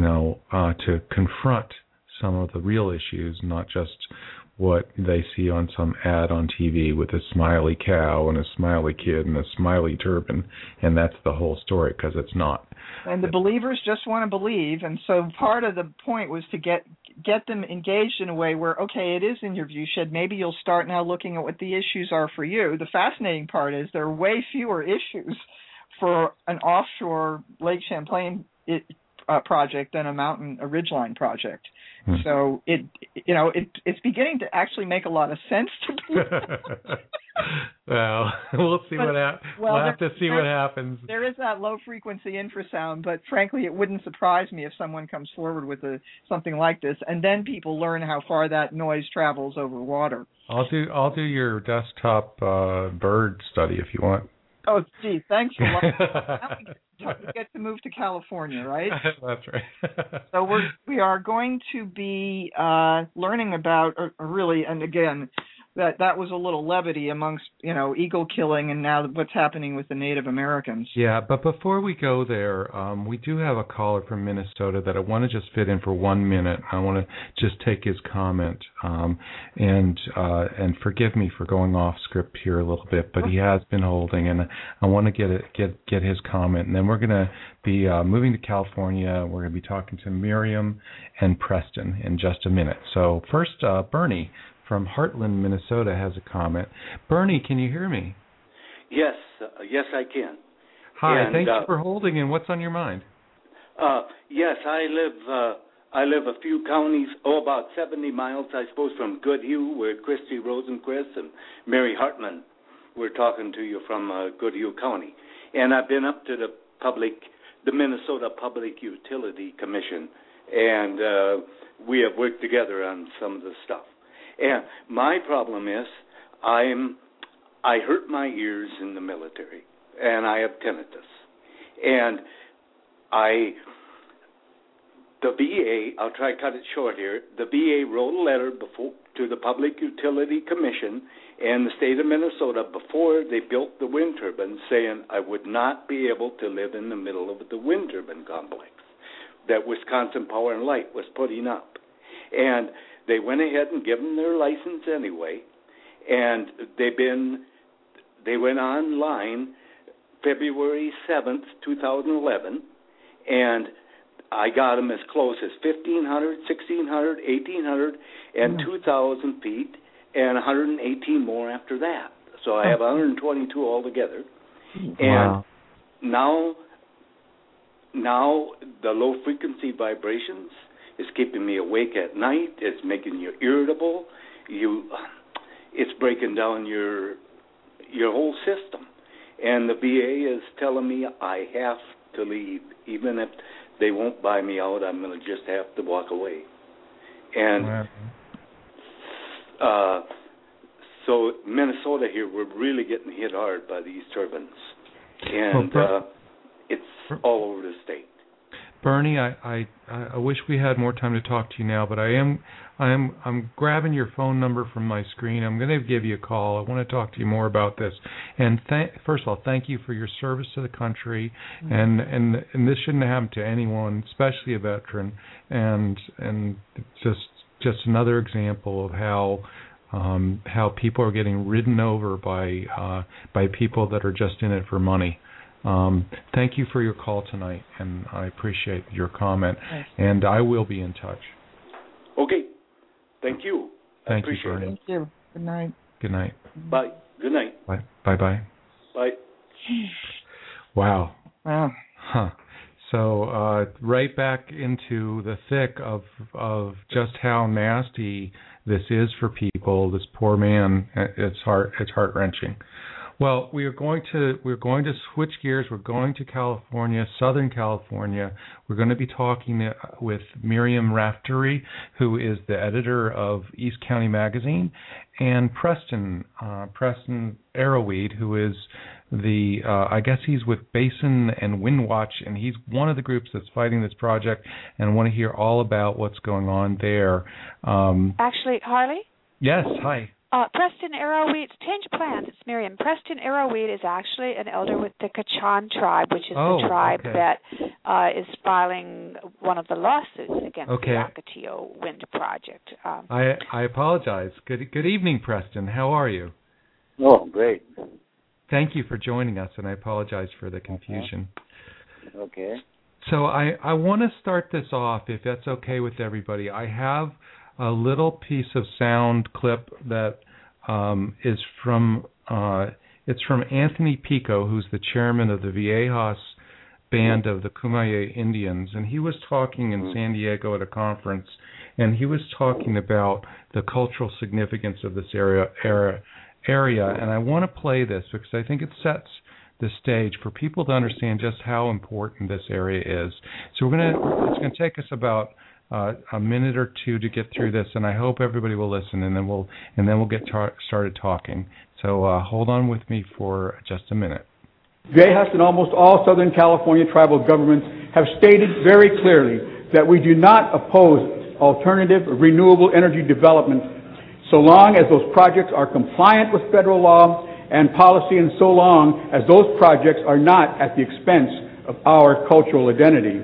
to confront some of the real issues, not just what they see on some ad on TV with a smiley cow and a smiley kid and a smiley turban, and that's the whole story, because it's not. And the believers just want to believe, and so part of the point was to get them engaged in a way where, okay, it is in your viewshed. Maybe you'll start now looking at what the issues are for you. The fascinating part is there are way fewer issues for an offshore Lake Champlain project than a ridgeline project. So it's beginning to actually make a lot of sense to people. Well, we'll see what happens. We'll have to see what happens. There is that low frequency infrasound, but frankly, it wouldn't surprise me if someone comes forward with something like this, and then people learn how far that noise travels over water. I'll do your desktop bird study if you want. Oh, gee, thanks a lot. Now we get to move to California, right? That's right. So we are going to be learning about really, and again, that was a little levity amongst eagle killing and now what's happening with the Native Americans. Yeah, but before we go there, we do have a caller from Minnesota that I want to just fit in for 1 minute. I want to just take his comment, and forgive me for going off script here a little bit, but he has been holding, and I want to get his comment, and then we're going to be moving to California. We're going to be talking to Miriam and Preston in just a minute. So first, Bernie from Heartland, Minnesota, has a comment. Bernie, can you hear me? Yes, I can. Hi, thank you for holding. And what's on your mind? Yes, I live a few counties, about 70 miles, I suppose, from Goodhue, where Christy Rosenquist and Mary Hartman were talking to you from Goodhue County. And I've been up to the Minnesota Public Utility Commission, and we have worked together on some of the stuff. And my problem is I hurt my ears in the military, and I have tinnitus. And the VA, I'll try to cut it short here, the VA wrote a letter to the Public Utility Commission and the state of Minnesota before they built the wind turbine, saying I would not be able to live in the middle of the wind turbine complex that Wisconsin Power and Light was putting up. And they went ahead and gave them their license anyway, and they went online February 7th, 2011, and I got them as close as 1,500, 1,600, 1,800, and 2,000 feet, and 118 more after that. So I have 122 altogether. Wow. And now the low-frequency vibrations is keeping me awake at night. It's making you irritable. It's breaking down your whole system. And the VA is telling me I have to leave. Even if they won't buy me out, I'm going to just have to walk away. And so Minnesota here, we're really getting hit hard by these turbines. And it's all over the state. Bernie, I wish we had more time to talk to you now, but I'm grabbing your phone number from my screen. I'm going to give you a call. I want to talk to you more about this. And first of all, thank you for your service to the country. And this shouldn't happen to anyone, especially a veteran. And just another example of how people are getting ridden over by people that are just in it for money. Thank you for your call tonight, and I appreciate your comment. And I will be in touch. Okay. Thank you. Thank you, Bernie. Thank you. Good night. Good night. Bye. Good night. Bye. Bye-bye. Bye. Wow. Wow. Huh. So right back into the thick of just how nasty this is for people. This poor man. It's heart-wrenching. Well, we're going to switch gears. We're going to California, Southern California. We're going to be talking with Miriam Raftery, who is the editor of East County Magazine, and Preston Arrowweed, who is I guess he's with Basin and Windwatch, and he's one of the groups that's fighting this project, and I want to hear all about what's going on there. Actually, Harley? Yes, hi. Preston Arrowweed, change plans. It's Miriam. Preston Arrowweed is actually an elder with the Kachan tribe, which is the tribe that is filing one of the lawsuits against the Ocotillo Wind Project. I apologize. Good evening, Preston. How are you? Oh, great. Thank you for joining us, and I apologize for the confusion. Okay. So I want to start this off, if that's okay with everybody. I have a little piece of sound clip that is from it's from Anthony Pico, who's the chairman of the Viejas band of the Kumeyaay Indians, and he was talking in San Diego at a conference, and he was talking about the cultural significance of this area, and I want to play this because I think it sets the stage for people to understand just how important this area is. So it's going to take us about a minute or two to get through this, and I hope everybody will listen, and then we'll get started talking. So hold on with me for just a minute. Viejas and almost all Southern California tribal governments have stated very clearly that we do not oppose alternative renewable energy development so long as those projects are compliant with federal law and policy, and so long as those projects are not at the expense of our cultural identity.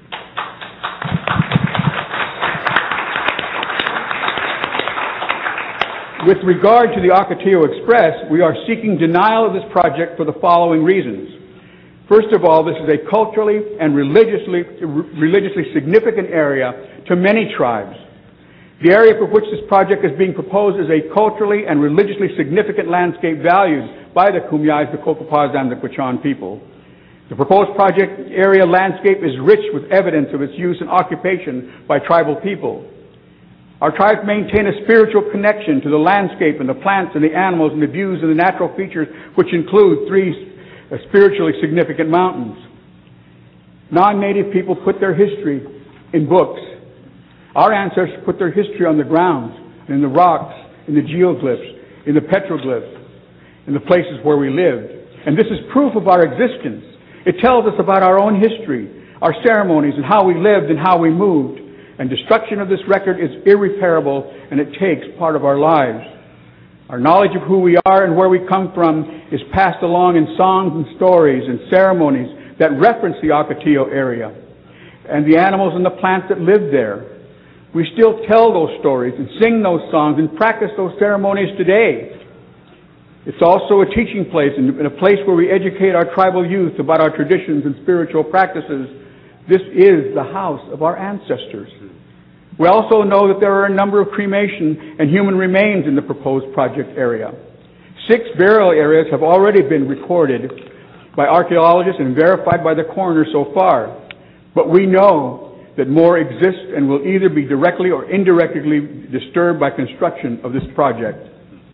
With regard to the Ocotillo Express, we are seeking denial of this project for the following reasons. First of all, this is a culturally and religiously significant area to many tribes. The area for which this project is being proposed is a culturally and religiously significant landscape valued by the Kumeyaay, the Cocopas, and the Quechan people. The proposed project area landscape is rich with evidence of its use and occupation by tribal people. Our tribes maintain a spiritual connection to the landscape and the plants and the animals and the views and the natural features, which include 3 spiritually significant mountains. Non-native people put their history in books. Our ancestors put their history on the grounds, in the rocks, in the geoglyphs, in the petroglyphs, in the places where we lived. And this is proof of our existence. It tells us about our own history, our ceremonies, and how we lived and how we moved. And destruction of this record is irreparable, and it takes part of our lives. Our knowledge of who we are and where we come from is passed along in songs and stories and ceremonies that reference the Ocotillo area and the animals and the plants that live there. We still tell those stories and sing those songs and practice those ceremonies today. It's also a teaching place and a place where we educate our tribal youth about our traditions and spiritual practices. This is the house of our ancestors. We also know that there are a number of cremation and human remains in the proposed project area. 6 burial areas have already been recorded by archaeologists and verified by the coroner so far. But we know that more exist and will either be directly or indirectly disturbed by construction of this project.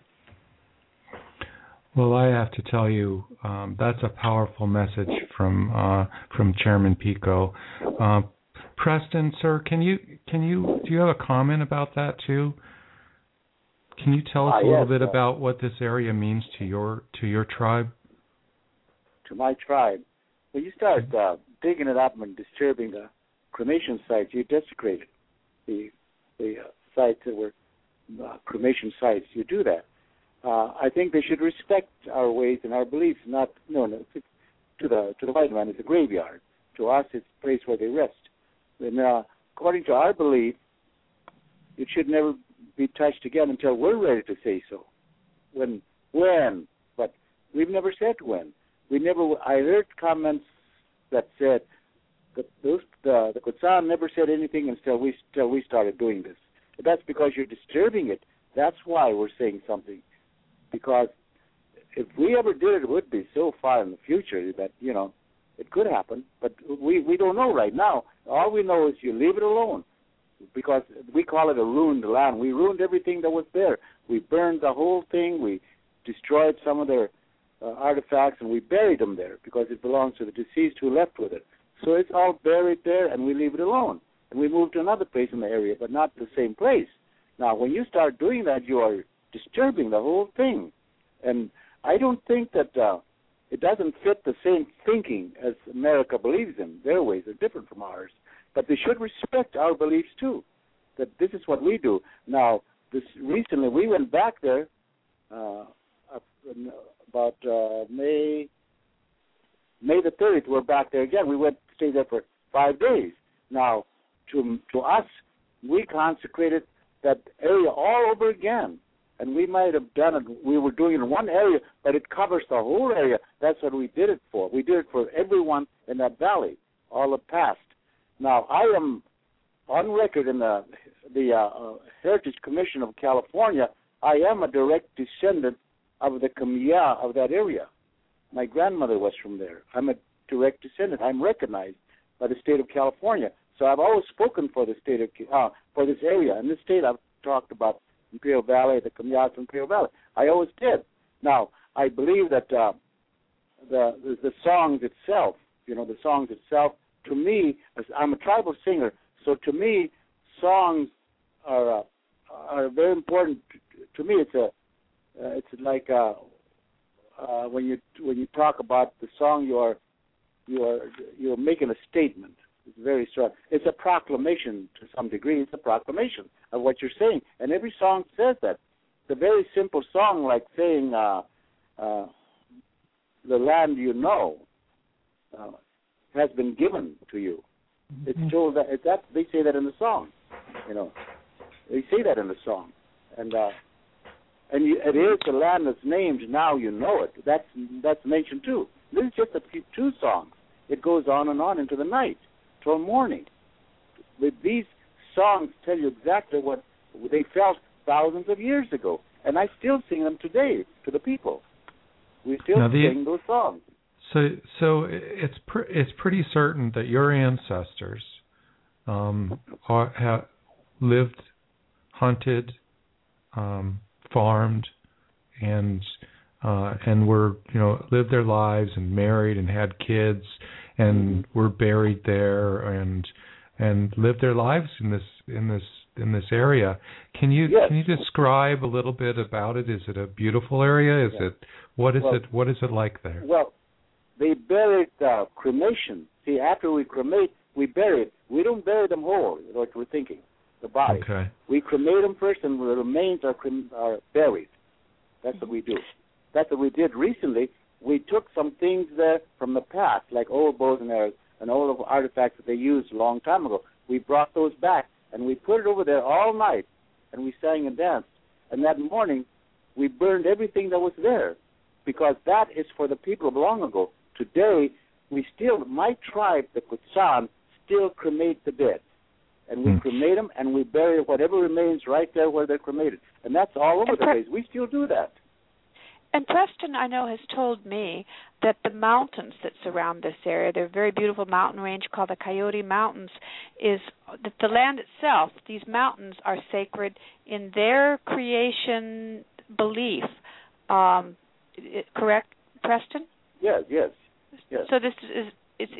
Well, I have to tell you, that's a powerful message from Chairman Pico. Preston, sir, do you have a comment about that too? Can you tell us a little bit about what this area means to your tribe? To my tribe, when you start digging it up and disturbing the cremation sites, you desecrate the sites that were cremation sites. You do that. I think they should respect our ways and our beliefs. To the white man, it's a graveyard. To us, it's a place where they rest. And according to our belief, it should never be touched again until we're ready to say so. When? But we've never said when. I heard comments that said that the Quechan never said anything until we started doing this. But that's because you're disturbing it. That's why we're saying something. Because if we ever did it, it would be so far in the future that, it could happen. But we don't know right now. All we know is you leave it alone. Because we call it a ruined land. We ruined everything that was there. We burned the whole thing. We destroyed some of their artifacts, and we buried them there because it belongs to the deceased who left with it. So it's all buried there, and we leave it alone. And we move to another place in the area, but not the same place. Now, when you start doing that, you are disturbing the whole thing. And I don't think that it doesn't fit the same thinking as America believes in. Their ways are different from ours. But they should respect our beliefs, too, that this is what we do. Now, recently we went back there about May the 30th. We're back there again. We went to stay there for 5 days. Now, to us, we consecrated that area all over again. And we might have done it, we were doing it in one area, but it covers the whole area. That's what we did it for. We did it for everyone in that valley, all the past. Now, I am on record in the Heritage Commission of California. I am a direct descendant of the Kamia of that area. My grandmother was from there. I'm a direct descendant. I'm recognized by the state of California. So I've always spoken for the state of for this area. In this state, I've talked about Imperial Valley, the Kamiyas of Imperial Valley. I always did. Now, I believe that the songs itself, to me, I'm a tribal singer, so to me, songs are very important. To me, it's like when you talk about the song, you're making a statement. It's very strong. It's a proclamation to some degree. It's a proclamation of what you're saying, and every song says that. It's a very simple song, like saying the land you know has been given to you. It's told that they say that in the song. They say that in the song, and it is the land that's named. Now you know it. That's mentioned too. This is just two songs. It goes on and on into the night till morning. But these songs tell you exactly what they felt thousands of years ago, and I still sing them today to the people. We still sing those songs. So it's pretty certain that your ancestors have lived, hunted, farmed, and were lived their lives and married and had kids and were buried there and lived their lives in this area. Can you describe a little bit about it? Is it a beautiful area? What is it like there? Well, they buried cremation. See, after we cremate, we bury it. We don't bury them whole, like we're thinking, the body. Okay. We cremate them first, and the remains are buried. That's what we do. That's what we did recently. We took some things there from the past, like old bows and arrows and old artifacts that they used a long time ago. We brought those back, and we put it over there all night, and we sang and danced. And that morning, we burned everything that was there, because that is for the people of long ago. Today, my tribe, the Quechan, still cremate the dead. And we cremate them, and we bury whatever remains right there where they're cremated. And that's all over the place. We still do that. And Preston, I know, has told me that the mountains that surround this area, they're a very beautiful mountain range called the Coyote Mountains, is that the land itself, these mountains are sacred in their creation belief. Correct, Preston? Yes. So this is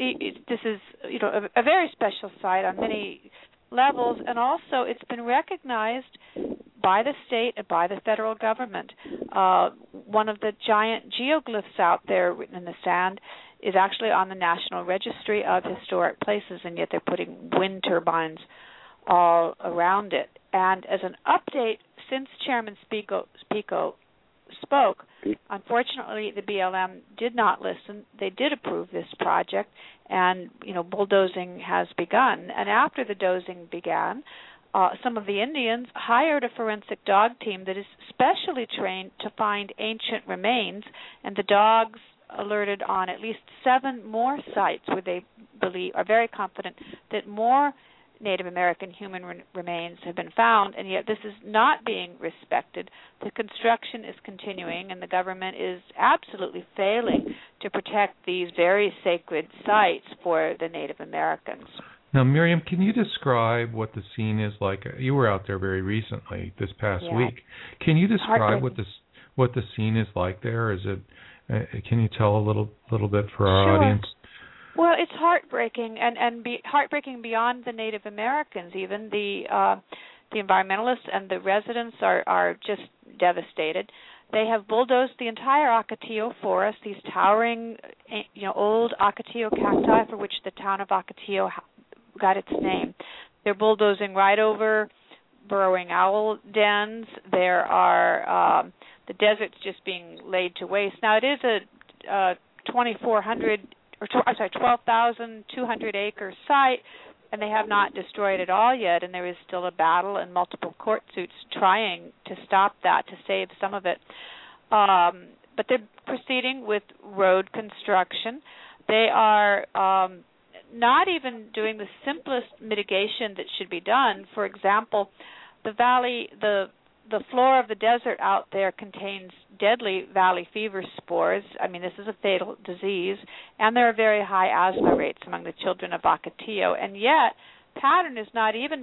a very special site on many levels, and also it's been recognized by the state and by the federal government. One of the giant geoglyphs out there written in the sand is actually on the National Registry of Historic Places, and yet they're putting wind turbines all around it. And as an update, since Chairman Spico spoke, unfortunately the BLM did not listen. They did approve this project, and bulldozing has begun. And after the dozing began, some of the Indians hired a forensic dog team that is specially trained to find ancient remains, and the dogs alerted on at least 7 more sites where they are very confident that more Native American human remains have been found, and yet this is not being respected. The construction is continuing, and the government is absolutely failing to protect these very sacred sites for the Native Americans. Now, Miriam, can you describe what the scene is like? You were out there very recently, this past week. Can you describe what the scene is like there? Is it? Can you tell a little bit for our audience? Well, it's heartbreaking, and heartbreaking beyond the Native Americans. Even the environmentalists and the residents are just devastated. They have bulldozed the entire Ocotillo forest, these towering, old Ocotillo cacti for which the town of Ocotillo got its name. They're bulldozing right over burrowing owl dens. There are the desert's just being laid to waste. Now it is a 12,200 acre site, and they have not destroyed it all yet, and there is still a battle and multiple court suits trying to stop that, to save some of it. But they're proceeding with road construction. They are not even doing the simplest mitigation that should be done. For example, the floor of the desert out there contains deadly valley fever spores. I mean, this is a fatal disease, and there are very high asthma rates among the children of Ocotillo. And yet, Pattern is not even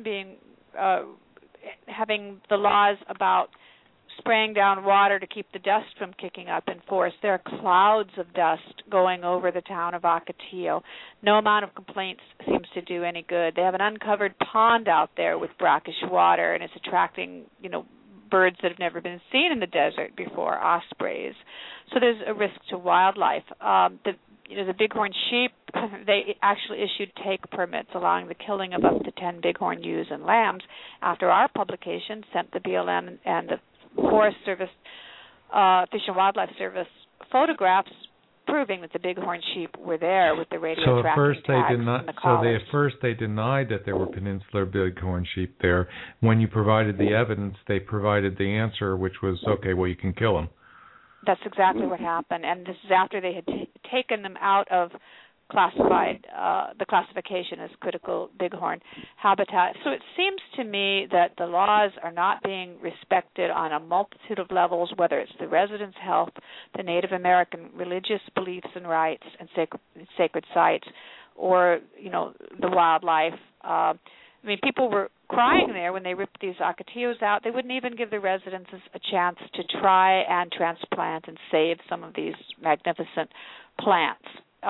having the laws about spraying down water to keep the dust from kicking up in force. There are clouds of dust going over the town of Ocotillo. No amount of complaints seems to do any good. They have an uncovered pond out there with brackish water, and it's attracting, birds that have never been seen in the desert before, ospreys. So there's a risk to wildlife. The bighorn sheep, they actually issued take permits allowing the killing of up to 10 bighorn ewes and lambs after our publication sent the BLM and the Forest Service, Fish and Wildlife Service photographs proving that the bighorn sheep were there with the radio tracking tags in the collars. At first they denied that there were peninsular bighorn sheep there. When you provided the evidence, they provided the answer, which was, okay, well, you can kill them. That's exactly what happened, and this is after they had taken them out of the classification as critical bighorn habitat. So it seems to me that the laws are not being respected on a multitude of levels, whether it's the residents' health, the Native American religious beliefs and rights and sacred sites, or the wildlife. People were crying there when they ripped these Ocotillos out. They wouldn't even give the residents a chance to try and transplant and save some of these magnificent plants.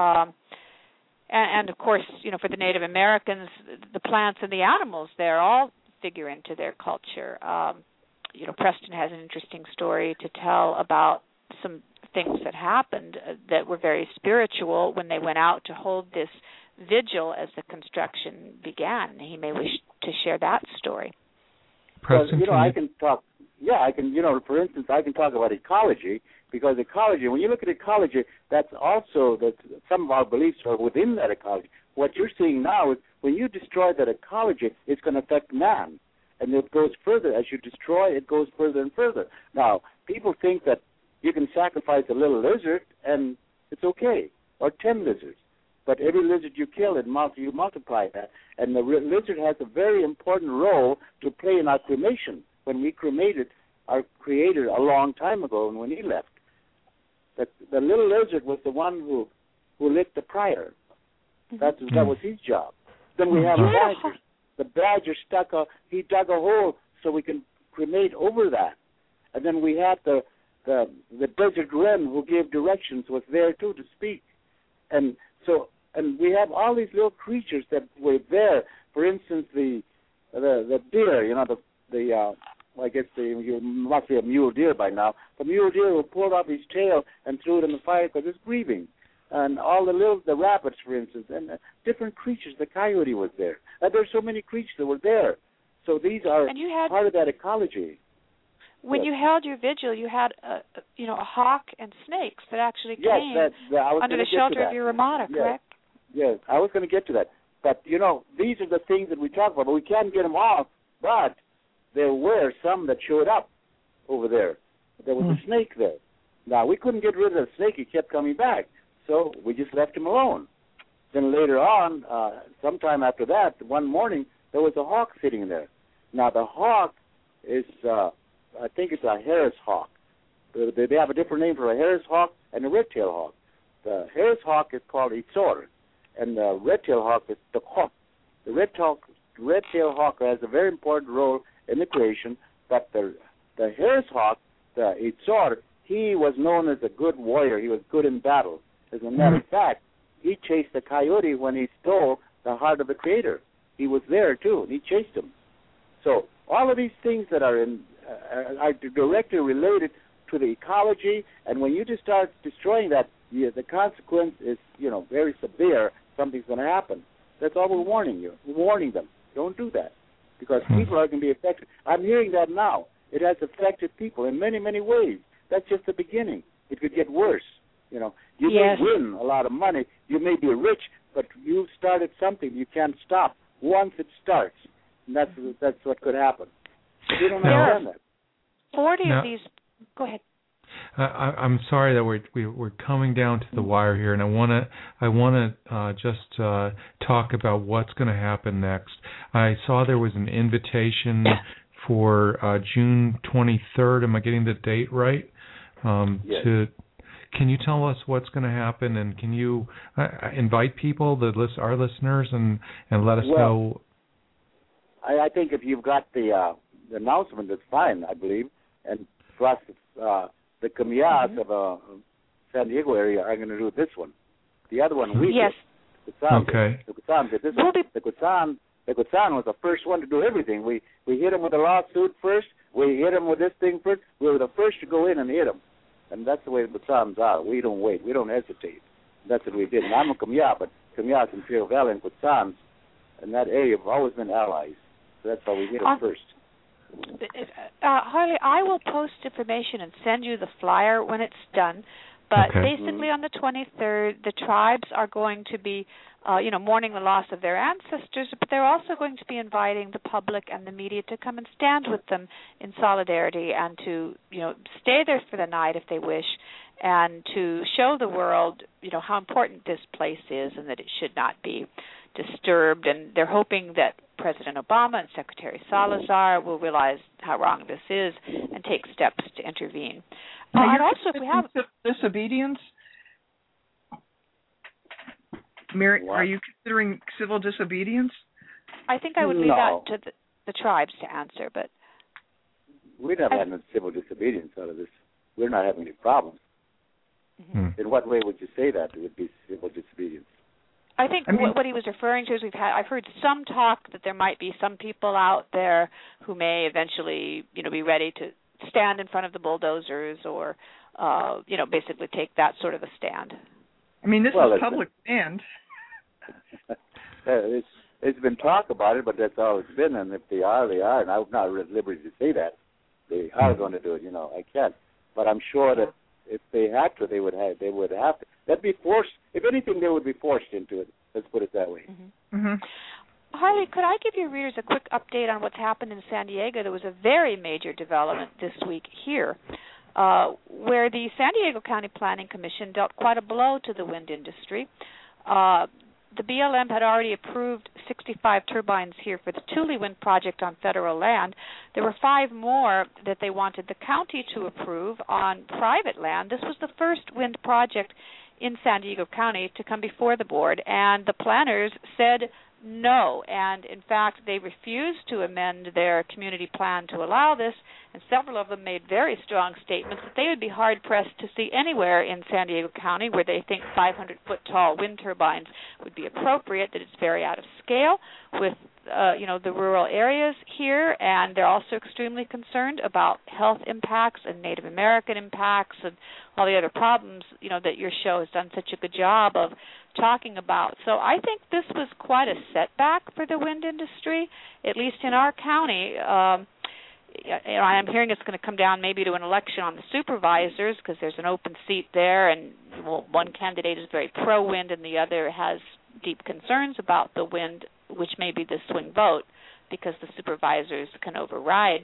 And of course, for the Native Americans, the plants and the animals there all figure into their culture. Preston has an interesting story to tell about some things that happened that were very spiritual when they went out to hold this vigil as the construction began. He may wish to share that story. Preston, I can talk. Yeah, I can. For instance, I can talk about ecology, because ecology. When you look at ecology, that's also that some of our beliefs are within that ecology. What you're seeing now is when you destroy that ecology, it's going to affect man, and it goes further. As you destroy, it goes further and further. Now, people think that you can sacrifice a little lizard and it's okay, or 10 lizards. But every lizard you kill, you multiply that. And the lizard has a very important role to play in our cremation. When we cremated our Creator a long time ago, and when He left, the little lizard was the one who lit the fire. That was his job. Then we have a badger. The badger he dug a hole so we can cremate over that. And then we had the desert wren who gave directions, was there too to speak. And we have all these little creatures that were there. For instance, the deer, I guess you must be a mule deer by now. The mule deer who pulled off his tail and threw it in the fire because it's grieving. And all the rabbits, for instance, and different creatures. The coyote was there. There's so many creatures that were there. So these are part of that ecology. When you held your vigil, you had a hawk and snakes that actually came under the shelter of your ramada, correct? Yes, I was going to get to that. But, these are the things that we talk about. But we can't get them off. But there were some that showed up over there. There was a snake there. Now, we couldn't get rid of the snake. He kept coming back. So we just left him alone. Then later on, sometime after that, one morning, there was a hawk sitting there. Now, the hawk is, I think it's a Harris hawk. They have a different name for a Harris hawk and a red-tailed hawk. The Harris hawk is called Itzor, and the red-tailed hawk is the hawk. The red-tailed hawk has a very important role in the creation, but the Harris hawk, the Itzor, he was known as a good warrior. He was good in battle. As a matter of fact, he chased the coyote when he stole the heart of the Creator. He was there, too, and he chased him. So all of these things that are directly related to the ecology, and when you just start destroying that, the consequence is, very severe. Something's going to happen. That's all we're warning you. We're warning them. Don't do that, because people are going to be affected. I'm hearing that now. It has affected people in many, many ways. That's just the beginning. It could get worse. You may win a lot of money. You may be rich, but you've started something. You can't stop once it starts. And that's what could happen. You don't understand that. 40 of these. Go ahead. I'm sorry that we're coming down to the wire here, and I want to just talk about what's going to happen next. I saw there was an invitation for June 23rd. Am I getting the date right? Yes. Can you tell us what's going to happen, and can you invite people, our listeners, and let us know? I think if you've got the announcement, that's fine, I believe. And plus, the Camillas of San Diego area are going to do this one. The other one we did. The Quetzan did this one. The Quetzan was the first one to do everything. We hit him with a lawsuit first. We hit him with this thing first. We were the first to go in and hit him. And that's the way the Quetzans are. We don't wait. We don't hesitate. That's what we did. And I'm a Camilla, but Camillas and Imperial Valley and Quetzans in that area have always been allies. So that's how we hit them first. Harley, I will post information and send you the flyer when it's done. But basically on the 23rd, the tribes are going to be, mourning the loss of their ancestors, but they're also going to be inviting the public and the media to come and stand with them in solidarity and to, stay there for the night if they wish, and to show the world, how important this place is and that it should not be disturbed. And they're hoping that President Obama and Secretary Salazar will realize how wrong this is and take steps to intervene. And also, if we have disobedience, Mary, are you considering civil disobedience? I think I would leave that to the tribes to answer, but we're not having civil disobedience out of this. We're not having any problems. Mm-hmm. In what way would you say that it would be civil disobedience? I think what he was referring to is I've heard some talk that there might be some people out there who may eventually, be ready to stand in front of the bulldozers or, basically take that sort of a stand. I mean, this is public stand. It's been talk about it, but that's all it's been. And if they are, they are. And I'm not at liberty to say that. They are going to do it, I can't. But I'm sure that if they had to, they would have to. That'd be forced. If anything, they would be forced into it. Let's put it that way. Mm-hmm. Mm-hmm. Harley, could I give your readers a quick update on what's happened in San Diego? There was a very major development this week here, where the San Diego County Planning Commission dealt quite a blow to the wind industry. The BLM had already approved 65 turbines here for the Tule Wind project on federal land. There were 5 more that they wanted the county to approve on private land. This was the first wind project in San Diego County to come before the board, and the planners said no, and in fact they refused to amend their community plan to allow this, and several of them made very strong statements that they would be hard-pressed to see anywhere in San Diego County where they think 500-foot-tall wind turbines would be appropriate, that it's very out of scale with the rural areas here, and they're also extremely concerned about health impacts and Native American impacts and all the other problems, that your show has done such a good job of talking about. So I think this was quite a setback for the wind industry, at least in our county. I'm hearing it's going to come down maybe to an election on the supervisors because there's an open seat there, and one candidate is very pro-wind and the other has deep concerns about the wind, which may be the swing vote because the supervisors can override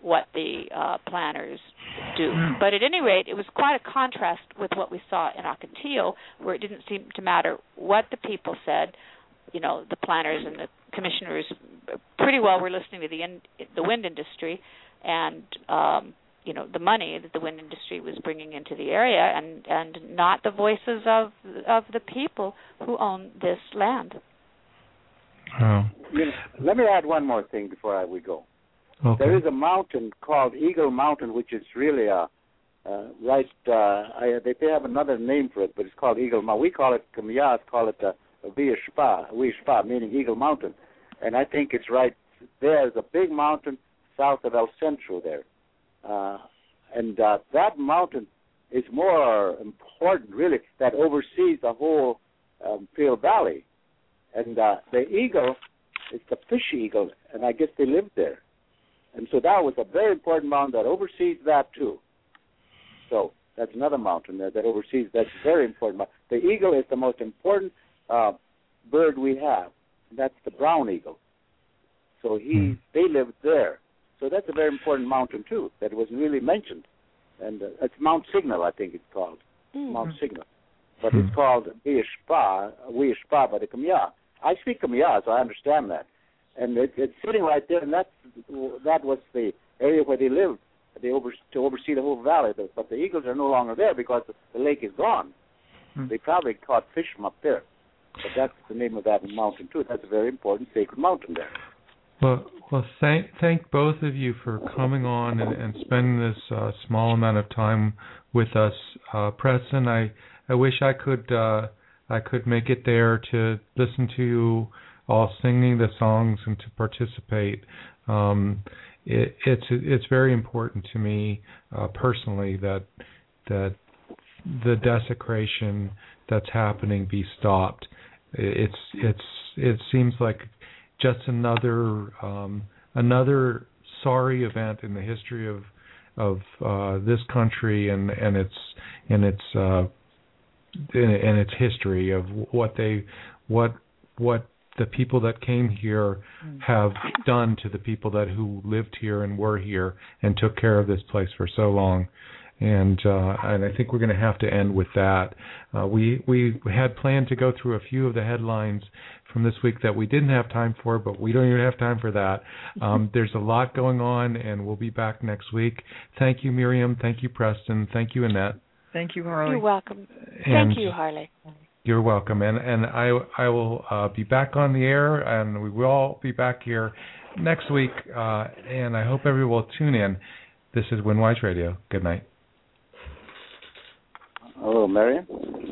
what the planners do. But at any rate, it was quite a contrast with what we saw in Ocotillo, where it didn't seem to matter what the people said. You know, the planners and the commissioners pretty well were listening to the wind industry and you know, the money that the wind industry was bringing into the area, and not the voices of the people who own this land. Oh. Let me add one more thing before we go. Okay. There is a mountain called Eagle Mountain, which is really they have another name for it, but it's called Eagle Mountain. We call it, Kamiyas call it Wishpa, meaning Eagle Mountain. And I think it's right there. There's a big mountain south of El Centro there. And that mountain is more important, really, that oversees the whole Peel Valley. And the eagle is the fish eagle, and I guess they lived there. And so that was a very important mountain that oversees that, too. So that's another mountain that oversees. That's very important. The eagle is the most important bird we have, and that's the brown eagle. So they lived there. So that's a very important mountain, too, that wasn't really mentioned. And it's Mount Signal, I think it's called, Mount Signal. But it's called Wishpa by the Kamia. I speak Kamia, so I understand that. And it's sitting right there, and that was the area where they lived, to oversee the whole valley. But the eagles are no longer there because the lake is gone. They probably caught fish from up there. But that's the name of that mountain, too. That's a very important sacred mountain there. Well, thank both of you for coming on and spending this small amount of time with us. Preston, I wish I could make it there to listen to you all singing the songs and to participate. It's very important to me personally that the desecration that's happening be stopped. It seems like just another sorry event in the history of this country and its history of what the people that came here have done to the people who lived here and were here and took care of this place for so long. And I think we're going to have to end with that. We had planned to go through a few of the headlines from this week that we didn't have time for, but we don't even have time for that. There's a lot going on, and we'll be back next week. Thank you, Miriam. Thank you, Preston. Thank you, Annette. Thank you, Harley. You're welcome. Thank you, Harley. You're welcome. And I will be back on the air, and we will all be back here next week, and I hope everyone will tune in. This is Windwise Radio. Good night. Hello, Marion.